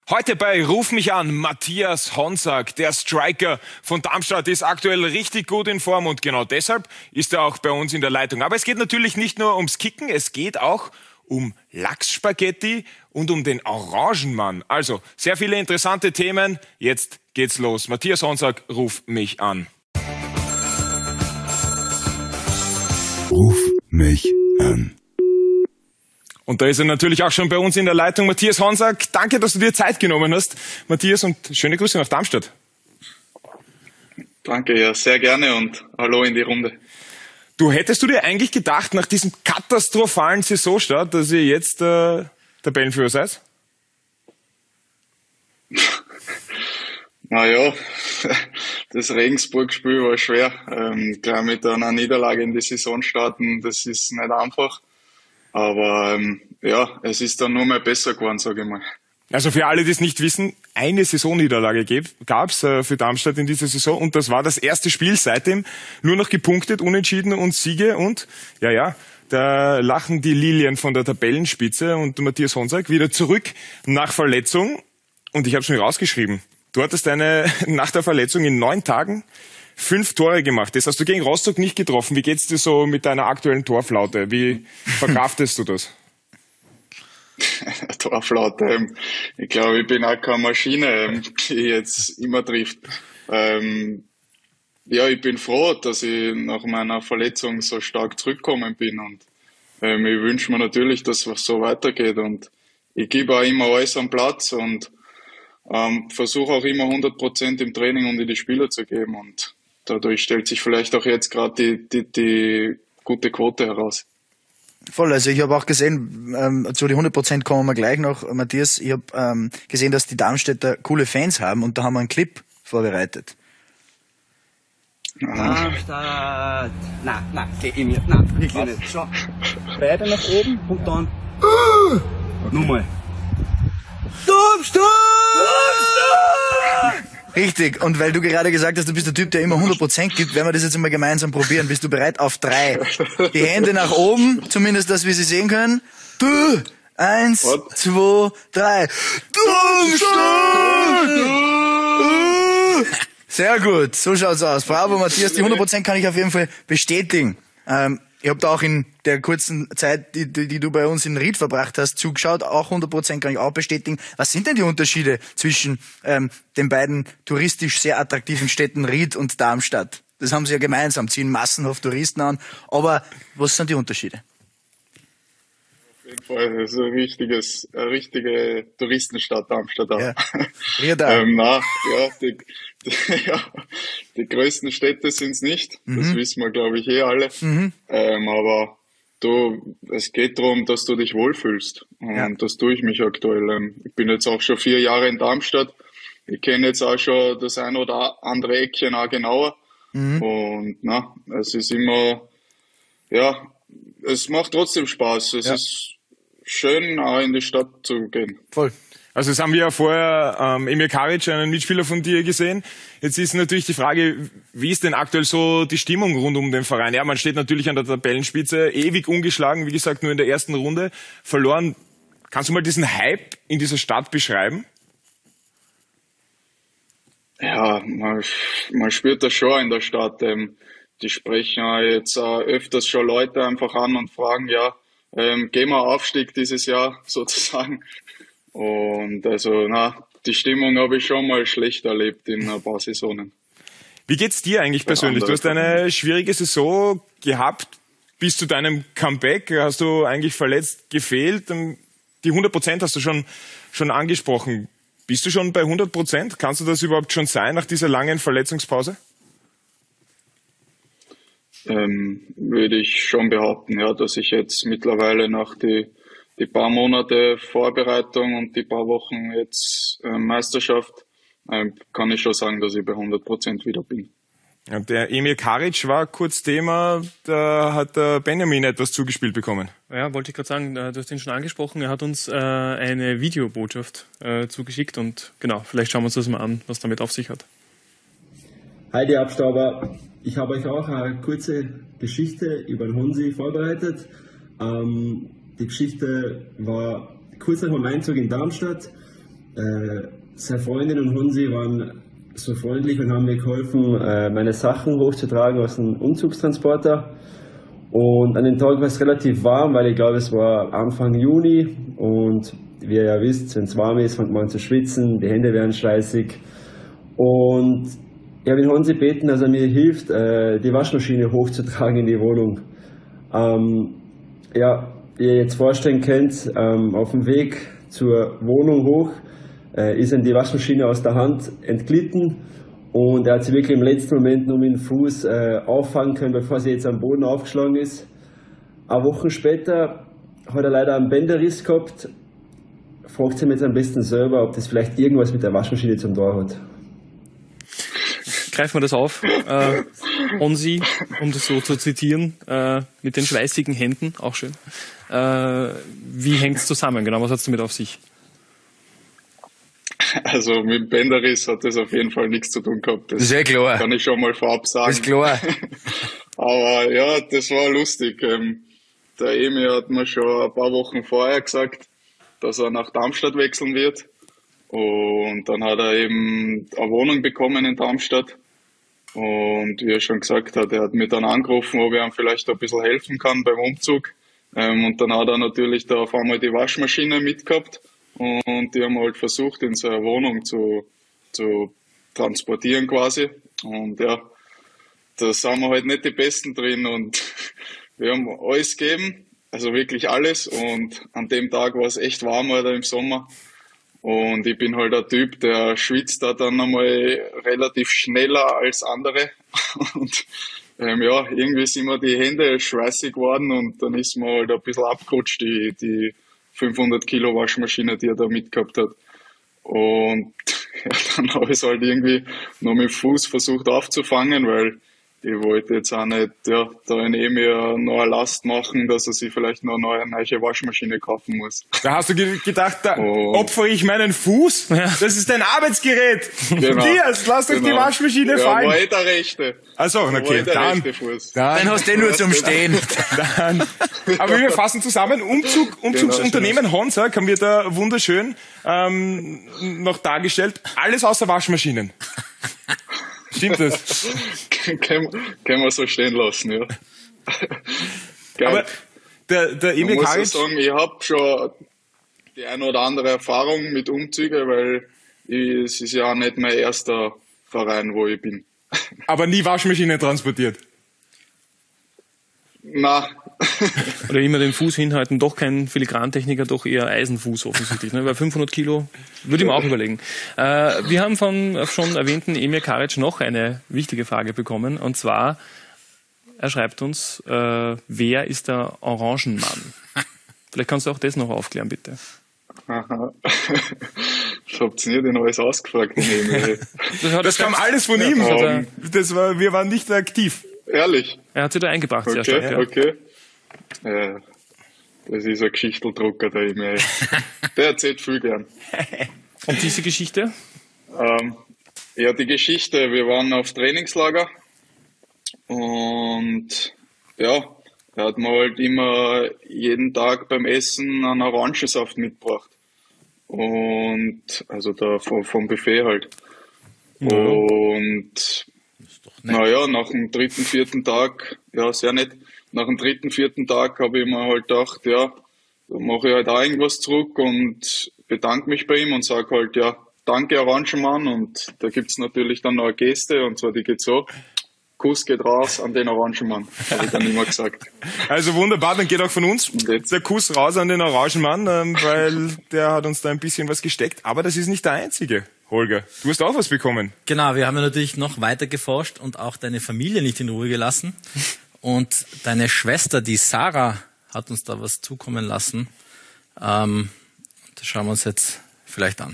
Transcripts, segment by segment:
Heute bei Ruf mich an, Matthias Honsack, der Striker von Darmstadt, ist aktuell richtig gut in Form und genau deshalb ist er auch bei uns in der Leitung. Aber es geht natürlich nicht nur ums Kicken, es geht auch um Lachsspaghetti und um den Orangenmann. Also, sehr viele interessante Themen. Jetzt geht's los. Matthias Honsack, ruf mich an. Ruf mich an. Und da ist er natürlich auch schon bei uns in der Leitung. Matthias Honsack, danke, dass du dir Zeit genommen hast. Matthias, und schöne Grüße nach Darmstadt. Danke, ja, sehr gerne und hallo in die Runde. Hättest du dir eigentlich gedacht, nach diesem katastrophalen Saisonstart, dass ihr jetzt Tabellenführer seid? Naja, das Regensburg-Spiel war schwer. Gleich mit einer Niederlage in die Saison starten, das ist nicht einfach. Aber ja, es ist dann nur mehr besser geworden, sage ich mal. Also für alle, die es nicht wissen, eine Saisonniederlage gab's für Darmstadt in dieser Saison und das war das erste Spiel seitdem. Nur noch gepunktet, Unentschieden und Siege und da lachen die Lilien von der Tabellenspitze und Matthias Honsack wieder zurück nach Verletzung. Und ich habe schon rausgeschrieben, du hattest nach der Verletzung in 9 Tagen 5 Tore gemacht. Das hast du gegen Rostock nicht getroffen. Wie geht's dir so mit deiner aktuellen Torflaute? Wie verkraftest du das? Torflaute. Ich glaube, ich bin auch keine Maschine, die jetzt immer trifft. Ja, ich bin froh, dass ich nach meiner Verletzung so stark zurückgekommen bin und ich wünsche mir natürlich, dass es so weitergeht und ich gebe auch immer alles am Platz und versuche auch immer 100% im Training und in die Spieler zu geben und dadurch stellt sich vielleicht auch jetzt gerade die gute Quote heraus. Voll, also ich habe auch gesehen, zu den 100% kommen wir gleich noch, Matthias, ich habe gesehen, dass die Darmstädter coole Fans haben und da haben wir einen Clip vorbereitet. Darmstadt! Na, geh in mir. Na, wirklich nicht. Schau, beide nach oben und dann nochmal. Darmstadt! Richtig, und weil du gerade gesagt hast, du bist der Typ, der immer 100% gibt, werden wir das jetzt mal gemeinsam probieren. Bist du bereit? Auf 3. Die Hände nach oben, zumindest, dass wir sie sehen können. 1, 2, 3. Darmstadt! Sehr gut, so schaut's aus. Bravo, Matthias, die 100% kann ich auf jeden Fall bestätigen. Ich habe da auch in der kurzen Zeit, die du bei uns in Ried verbracht hast, zugeschaut. Auch 100% kann ich auch bestätigen. Was sind denn die Unterschiede zwischen den beiden touristisch sehr attraktiven Städten Ried und Darmstadt? Das haben sie ja gemeinsam, ziehen massenhaft Touristen an. Aber was sind die Unterschiede? Auf jeden Fall, das ist eine richtige Touristenstadt Darmstadt auch. Ja. Die größten Städte sind's nicht. Das wissen wir, glaube ich, alle. Aber es geht darum, dass du dich wohlfühlst. Und das tue ich mich aktuell. Ich bin jetzt auch schon 4 Jahre in Darmstadt. Ich kenne jetzt auch schon das ein oder andere Eckchen auch genauer. Und es ist immer, es macht trotzdem Spaß. Es ist schön, auch in die Stadt zu gehen. Voll. Also das haben wir ja vorher Emir Karic, einen Mitspieler von dir, gesehen. Jetzt ist natürlich die Frage, wie ist denn aktuell so die Stimmung rund um den Verein? Ja, man steht natürlich an der Tabellenspitze, ewig ungeschlagen, wie gesagt, nur in der ersten Runde verloren. Kannst du mal diesen Hype in dieser Stadt beschreiben? Ja, man spürt das schon in der Stadt. Die sprechen jetzt öfters schon Leute einfach an und fragen, gehen wir Aufstieg dieses Jahr sozusagen. Und also, die Stimmung habe ich schon mal schlecht erlebt in ein paar Saisonen. Wie geht's dir eigentlich persönlich? Du hast eine schwierige Saison gehabt. Bis zu deinem Comeback hast du eigentlich verletzt gefehlt. Die 100% hast du schon angesprochen. Bist du schon bei 100%? Kannst du das überhaupt schon sein nach dieser langen Verletzungspause? Würde ich schon behaupten, dass ich jetzt mittlerweile nach die paar Monate Vorbereitung und die paar Wochen jetzt Meisterschaft, kann ich schon sagen, dass ich bei 100% wieder bin. Ja, der Emir Karic war kurz Thema, da hat der Benjamin etwas zugespielt bekommen. Ja, wollte ich gerade sagen, du hast ihn schon angesprochen, er hat uns eine Videobotschaft zugeschickt und genau, vielleicht schauen wir uns das mal an, was damit auf sich hat. Hi, die Abstauber. Ich habe euch auch eine kurze Geschichte über den Honsi vorbereitet. Die Geschichte war kurz nach meinem Einzug in Darmstadt. seine Freundin und Honsi waren so freundlich und haben mir geholfen, meine Sachen hochzutragen aus dem Umzugstransporter. Und an dem Tag war es relativ warm, weil ich glaube, es war Anfang Juni. Und wie ihr ja wisst, wenn es warm ist, fängt man an zu schwitzen, die Hände werden schweißig. Und ich habe den Honsi gebeten, dass er mir hilft, die Waschmaschine hochzutragen in die Wohnung. Ja, wie ihr jetzt vorstellen könnt, auf dem Weg zur Wohnung hoch ist ihm die Waschmaschine aus der Hand entglitten und er hat sie wirklich im letzten Moment nur mit dem Fuß auffangen können, bevor sie jetzt am Boden aufgeschlagen ist. Eine Woche später hat er leider einen Bänderriss gehabt. Fragt sich jetzt am besten selber, ob das vielleicht irgendwas mit der Waschmaschine zum Tor hat. Greifen wir das auf. Honsi, um das so zu zitieren, mit den schweißigen Händen, auch schön. Wie hängt es zusammen? Genau, was hat es damit auf sich? Also mit dem Bänderriss hat das auf jeden Fall nichts zu tun gehabt. Das ist ja klar. Kann ich schon mal vorab sagen. Das ist klar. Aber ja, das war lustig. Der Emil hat mir schon ein paar Wochen vorher gesagt, dass er nach Darmstadt wechseln wird. Und dann hat er eben eine Wohnung bekommen in Darmstadt. Und wie er schon gesagt hat, er hat mich dann angerufen, ob ich ihm vielleicht ein bisschen helfen kann beim Umzug. Und dann hat er natürlich da auf einmal die Waschmaschine mitgehabt. Und die haben halt versucht, in seine Wohnung zu transportieren quasi. Und ja, da sind wir halt nicht die Besten drin. Und wir haben alles gegeben, also wirklich alles. Und an dem Tag war es echt warm, oder im Sommer. Und ich bin halt ein Typ, der schwitzt da dann einmal relativ schneller als andere. Und ja, irgendwie sind mir die Hände schweißig geworden und dann ist mir halt ein bisschen abgerutscht, die 500 Kilo Waschmaschine, die er da mitgehabt hat. Und ja, dann habe ich es halt irgendwie noch mit dem Fuß versucht aufzufangen, weil ich wollte jetzt auch nicht da in mir noch eine Last machen, dass er sich vielleicht noch eine neue Waschmaschine kaufen muss. Da hast du gedacht, da opfere ich meinen Fuß? Ja. Das ist ein Arbeitsgerät. Genau. Matthias, lass doch die Waschmaschine fallen. Ja, war der rechte. Also, okay, dann hast du den nur zum Stehen. Aber wir fassen zusammen, Umzugsunternehmen Honsa haben wir da wunderschön noch dargestellt. Alles außer Waschmaschinen. Stimmt das? Können wir so stehen lassen, ja. Aber der Emil Karic... Ich muss sagen, ich habe schon die eine oder andere Erfahrung mit Umzügen, weil es ist ja auch nicht mein erster Verein, wo ich bin. Aber nie Waschmaschine transportiert? Nein. Oder immer den Fuß hinhalten, doch kein Filigrantechniker, doch eher Eisenfuß offensichtlich. Ne? Weil 500 Kilo würde ich mir auch überlegen. Wir haben vom schon erwähnten Emil Karic noch eine wichtige Frage bekommen. Und zwar, er schreibt uns, wer ist der Orangenmann? Vielleicht kannst du auch das noch aufklären, bitte. Aha. Ich hab's nie den alles ausgefragt, den Emil. Das kam alles von ihm. Wir waren nicht aktiv. Ehrlich? Er hat sich da eingebracht, okay, sehr stark. Ja. Okay. Das ist ein Geschichteldrucker, der Emil. Der erzählt viel gern. Und diese Geschichte? Ja, die Geschichte, wir waren auf Trainingslager und ja, er hat mir halt immer jeden Tag beim Essen einen Orangensaft mitgebracht. Und also da vom Buffet halt. Ja. Und naja, nach dem 3., 4. Tag, ja, sehr nett, nach dem 3., 4. Tag habe ich mir halt gedacht, ja, da mache ich halt auch irgendwas zurück und bedanke mich bei ihm und sage halt, ja, danke Orangenmann, und da gibt's natürlich dann noch eine Geste, und zwar die geht so: Kuss geht raus an den Orangenmann, habe ich dann immer gesagt. Also wunderbar, dann geht auch von uns der Kuss raus an den Orangenmann, weil der hat uns da ein bisschen was gesteckt, aber das ist nicht der einzige. Holger, du hast auch was bekommen. Genau, wir haben ja natürlich noch weiter geforscht und auch deine Familie nicht in Ruhe gelassen. Und deine Schwester, die Sarah, hat uns da was zukommen lassen. Das schauen wir uns jetzt vielleicht an.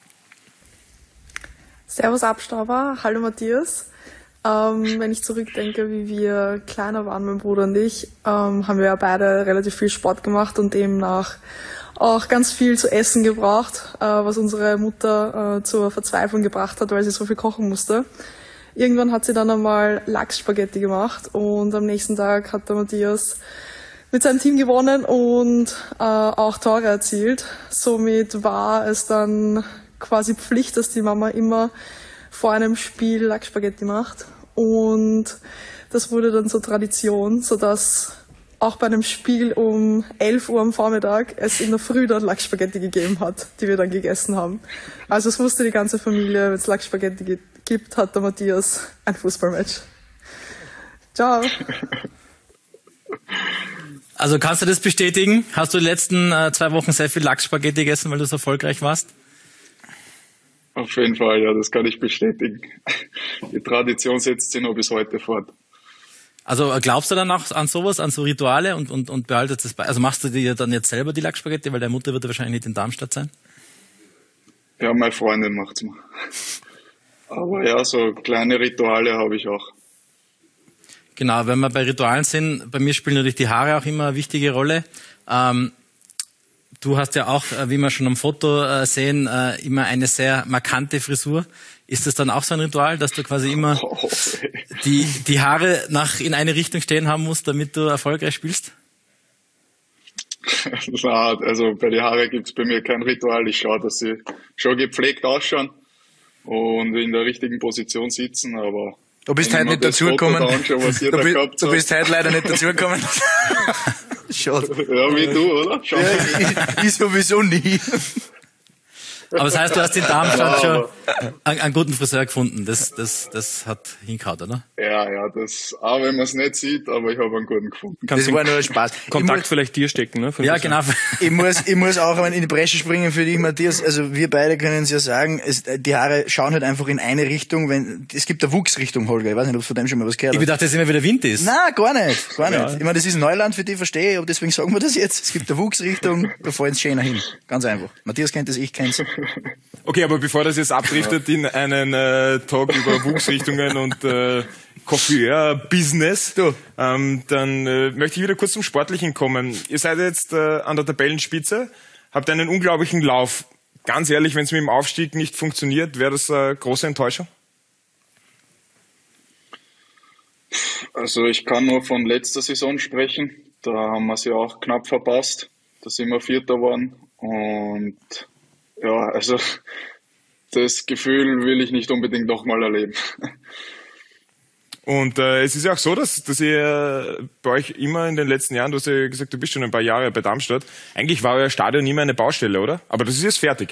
Servus Abstauber, hallo Matthias. Wenn ich zurückdenke, wie wir kleiner waren, mein Bruder und ich, haben wir ja beide relativ viel Sport gemacht und demnach auch ganz viel zu essen gebraucht, was unsere Mutter zur Verzweiflung gebracht hat, weil sie so viel kochen musste. Irgendwann hat sie dann einmal Lachsspaghetti gemacht und am nächsten Tag hat der Matthias mit seinem Team gewonnen und auch Tore erzielt. Somit war es dann quasi Pflicht, dass die Mama immer vor einem Spiel Lachsspaghetti macht. Und das wurde dann so Tradition, sodass auch bei einem Spiel um 11 Uhr am Vormittag es in der Früh dann Lachsspaghetti gegeben hat, die wir dann gegessen haben. Also es wusste die ganze Familie, wenn es Lachsspaghetti gibt, hat der Matthias ein Fußballmatch. Ciao. Also kannst du das bestätigen? Hast du die letzten 2 Wochen sehr viel Lachsspaghetti gegessen, weil du so erfolgreich warst? Auf jeden Fall, ja, das kann ich bestätigen. Die Tradition setzt sich noch bis heute fort. Also glaubst du dann auch an sowas, an so Rituale und behaltest das bei? Also machst du dir dann jetzt selber die Lachsspaghetti, weil deine Mutter wird ja wahrscheinlich nicht in Darmstadt sein? Ja, meine Freundin macht's mal. Aber ja, so kleine Rituale habe ich auch. Genau, wenn wir bei Ritualen sind, bei mir spielen natürlich die Haare auch immer eine wichtige Rolle. Du hast ja auch, wie wir schon am Foto sehen, immer eine sehr markante Frisur. Ist das dann auch so ein Ritual, dass du quasi immer die Haare in eine Richtung stehen haben musst, damit du erfolgreich spielst? Na, also bei den Haaren gibt's bei mir kein Ritual. Ich schaue, dass sie schon gepflegt ausschauen und in der richtigen Position sitzen, aber du bist heute nicht dazugekommen. Du bist heute leider nicht dazugekommen. Schade. Ja, wie du, oder? Ja, ich sowieso nie. Aber das heißt, du hast in Darmstadt schon einen guten Friseur gefunden. Das hat hingehauen, oder? Ja, das, auch wenn man es nicht sieht, aber ich habe einen guten gefunden. Das war nur ein Spaß. Kontakt vielleicht dir stecken, ne? Ja, genau. Ich muss auch in die Bresche springen für dich, Matthias. Also wir beide können es ja sagen, die Haare schauen halt einfach in eine Richtung, es gibt eine Wuchsrichtung, Holger. Ich weiß nicht, ob du von dem schon mal was gehört hast. Ich dachte, dass immer wieder Wind ist. Nein, gar nicht. Ja. Ich meine, das ist Neuland für dich, verstehe ich, aber deswegen sagen wir das jetzt. Es gibt eine Wuchsrichtung, da fallen es schöner hin. Ganz einfach. Matthias kennt das, ich kenn's. Okay, aber bevor das jetzt abdriftet in einen Talk über Wuchsrichtungen und Coiffeur-Business, dann möchte ich wieder kurz zum Sportlichen kommen. Ihr seid jetzt an der Tabellenspitze, habt einen unglaublichen Lauf. Ganz ehrlich, wenn es mit dem Aufstieg nicht funktioniert, wäre das eine große Enttäuschung? Also ich kann nur von letzter Saison sprechen. Da haben wir sie auch knapp verpasst. Da sind wir Vierter geworden. Und ja, also das Gefühl will ich nicht unbedingt nochmal erleben. Und es ist ja auch so, dass ihr bei euch immer in den letzten Jahren, du hast ja gesagt, du bist schon ein paar Jahre bei Darmstadt, eigentlich war euer Stadion immer eine Baustelle, oder? Aber das ist jetzt fertig.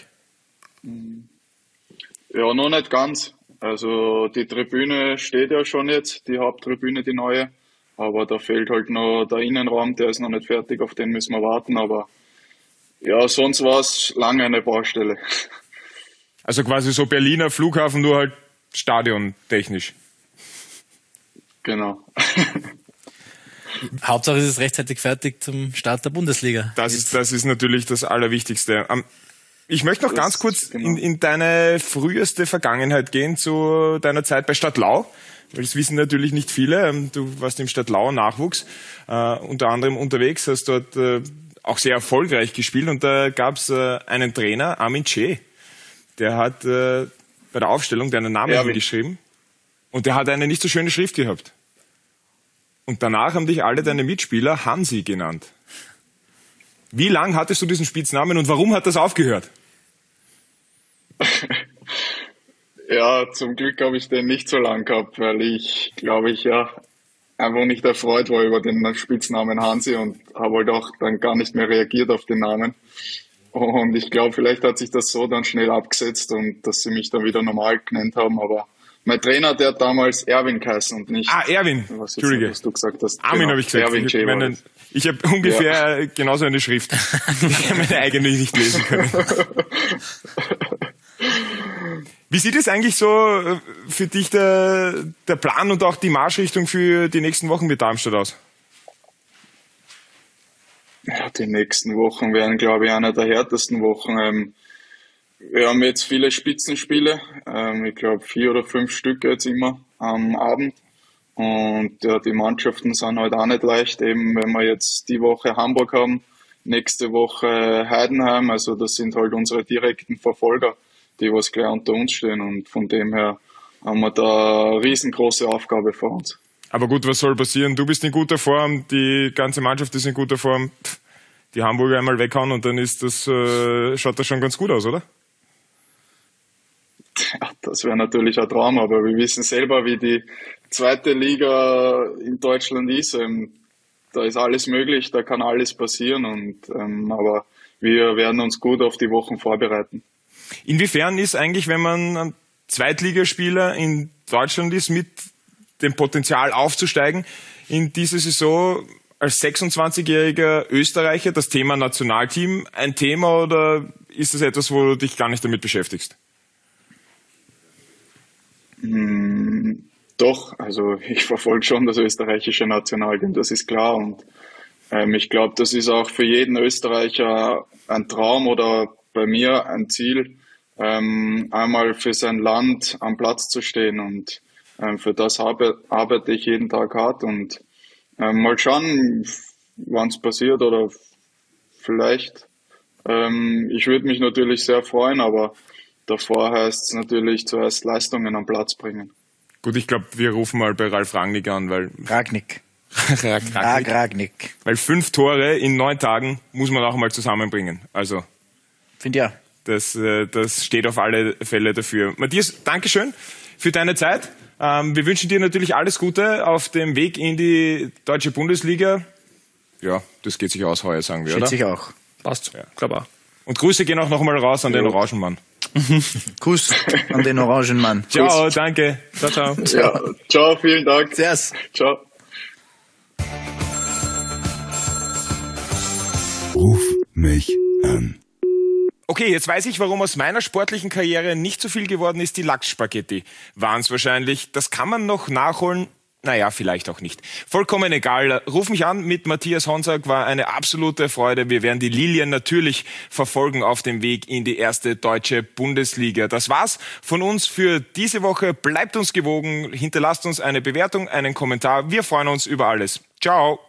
Ja, noch nicht ganz. Also die Tribüne steht ja schon jetzt, die Haupttribüne, die neue. Aber da fehlt halt noch der Innenraum, der ist noch nicht fertig, auf den müssen wir warten. Aber ja, sonst war es lange eine Baustelle. Also quasi so Berliner Flughafen, nur halt stadiontechnisch. Genau. Hauptsache es ist rechtzeitig fertig zum Start der Bundesliga. Das ist natürlich das Allerwichtigste. Ich möchte noch ganz kurz in deine früheste Vergangenheit gehen, zu deiner Zeit bei Stadtlau. Weil das wissen natürlich nicht viele. Du warst im Stadtlauer Nachwuchs, unter anderem unterwegs, hast dort auch sehr erfolgreich gespielt. Und da gab es einen Trainer, Armin Che, der hat bei der Aufstellung deinen Namen hingeschrieben. Und der hat eine nicht so schöne Schrift gehabt. Und danach haben dich alle deine Mitspieler Hansi genannt. Wie lang hattest du diesen Spitznamen und warum hat das aufgehört? Ja, zum Glück habe ich den nicht so lang gehabt, weil ich, glaube ich, ja einfach nicht erfreut war über den Spitznamen Hansi und habe halt auch dann gar nicht mehr reagiert auf den Namen. Und ich glaube, vielleicht hat sich das so dann schnell abgesetzt und dass sie mich dann wieder normal genannt haben, aber mein Trainer, der hat damals Erwin geheißen und nicht... Erwin. Entschuldige. Was du gesagt hast. Armin genau, habe ich gesagt. Erwin ich habe ungefähr genauso eine Schrift. Ich habe meine eigene nicht lesen können. Wie sieht es eigentlich so für dich der Plan und auch die Marschrichtung für die nächsten Wochen mit Darmstadt aus? Ja, die nächsten Wochen werden, glaube ich, einer der härtesten Wochen. Wir haben jetzt viele Spitzenspiele, ich glaube 4 oder 5 Stück jetzt immer am Abend. Und ja, die Mannschaften sind halt auch nicht leicht, eben wenn wir jetzt die Woche Hamburg haben, nächste Woche Heidenheim, also das sind halt unsere direkten Verfolger, die was gleich unter uns stehen und von dem her haben wir da eine riesengroße Aufgabe vor uns. Aber gut, was soll passieren? Du bist in guter Form, die ganze Mannschaft ist in guter Form, die Hamburger einmal weghauen und dann ist das, schaut das schon ganz gut aus, oder? Das wäre natürlich ein Traum, aber wir wissen selber, wie die zweite Liga in Deutschland ist. Da ist alles möglich, da kann alles passieren, aber wir werden uns gut auf die Wochen vorbereiten. Inwiefern ist eigentlich, wenn man ein Zweitligaspieler in Deutschland ist, mit dem Potenzial aufzusteigen, in dieser Saison als 26-jähriger Österreicher das Thema Nationalteam ein Thema oder ist das etwas, wo du dich gar nicht damit beschäftigst? Doch, also ich verfolge schon das österreichische Nationalteam, das ist klar, und ich glaube, das ist auch für jeden Österreicher ein Traum oder bei mir ein Ziel, einmal für sein Land am Platz zu stehen, und für das arbeite ich jeden Tag hart, und mal schauen, wann es passiert oder vielleicht. Ich würde mich natürlich sehr freuen, aber davor heißt es natürlich zuerst Leistungen am Platz bringen. Gut, ich glaube, wir rufen mal bei Ralf Rangnick an, weil... Ragnick. Ragnick. Weil 5 Tore in 9 Tagen muss man auch mal zusammenbringen. Also... Finde ja. Das steht auf alle Fälle dafür. Matthias, Dankeschön für deine Zeit. Wir wünschen dir natürlich alles Gute auf dem Weg in die deutsche Bundesliga. Ja, das geht sich aus heuer, sagen wir, oder? Geht sich auch. Passt, ja, klar. Und Grüße gehen auch noch mal raus an den Orangenmann. Kuss an den Orangenmann. Ciao, Kuss. danke. Ciao, ciao. Ja, ciao, vielen Dank. Servus. Ciao. Ruf mich an. Okay, jetzt weiß ich, warum aus meiner sportlichen Karriere nicht so viel geworden ist. Die Lachsspaghetti waren es wahrscheinlich. Das kann man noch nachholen. Naja, vielleicht auch nicht. Vollkommen egal. Ruf mich an mit Matthias Honsack, war eine absolute Freude. Wir werden die Lilien natürlich verfolgen auf dem Weg in die erste deutsche Bundesliga. Das war's von uns für diese Woche. Bleibt uns gewogen, hinterlasst uns eine Bewertung, einen Kommentar. Wir freuen uns über alles. Ciao.